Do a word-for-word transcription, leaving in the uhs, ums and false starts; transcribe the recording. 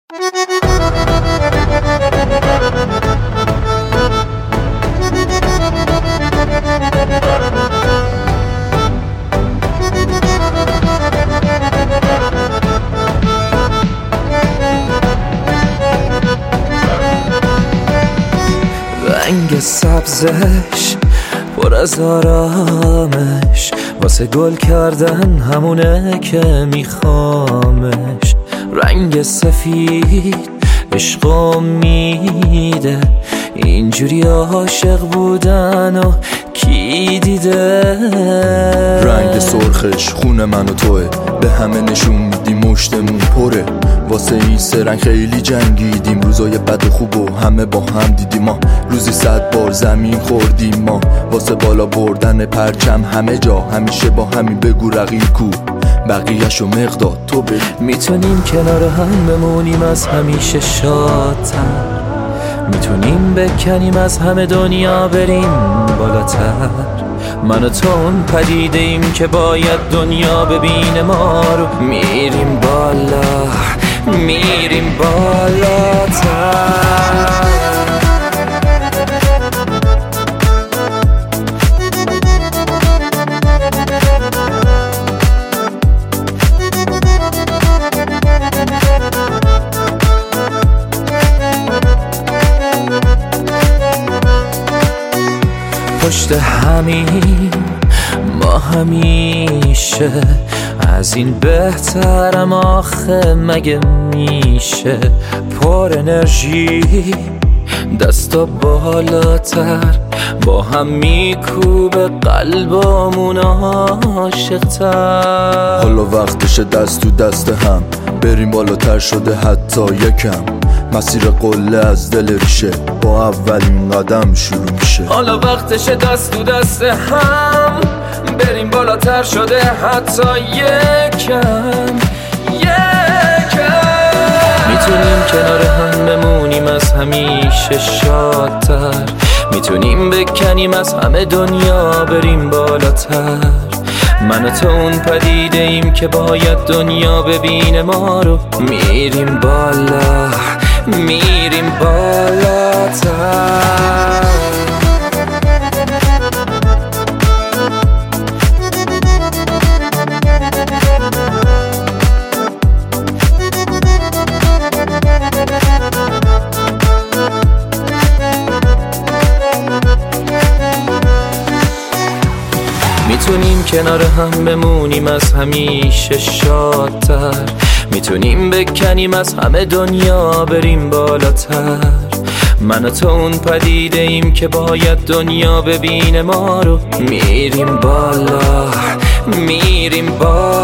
رنگ سبزش پر از آرامش، واسه گل کردن همونه که میخوامش. رنگ سفید عشق و میده، اینجوری عاشق بودن و کی دیده؟ رنگ سرخش خون من و توه، به همه نشون میدیم مشتمون پره. واسه این سه رنگ خیلی جنگیدیم، روزای بد و خوب و همه با هم دیدیم. ما روزی صد بار زمین خوردیم، ما واسه بالا بردن پرچم همه جا همیشه با همین بگو رقیب کو بقیه‌شو مقداد تو به. میتونیم کنار هم بمونیم از همیشه شادتر، میتونیم بکنیم از همه دنیا بریم بالاتر. من و تو اون پدیده ایم که باید دنیا ببینه ما رو. میریم بالا میریم بالاتر. پشت همین ما همیشه، از این بهترم آخه مگه میشه؟ پر انرژی دستا بالاتر، با هم میکوبه قلبمون عاشق‌تر. حالا وقتشه دست تو دست هم بریم بالاتر، شده حتی یکم مسیر قله از دل ریشه با اولین قدم شروع میشه. حالا وقتشه دست تو دست هم بریم بالاتر، شده حتی یکم یکم. میتونیم کنار هم بمونیم از همیشه شادتر، میتونیم بکنیم از همه دنیا بریم بالاتر. من و تو اون پدیده ایم که باید دنیا ببینه ما رو. میریم بالا میریم بالاتر. میتونیم کنار هم بمونیم از همیشه شادتر، میتونیم بکنیم از همه دنیا بریم بالاتر. من و تو اون پدیده ایم که باید دنیا ببینه ما رو. میریم بالا میریم بالا.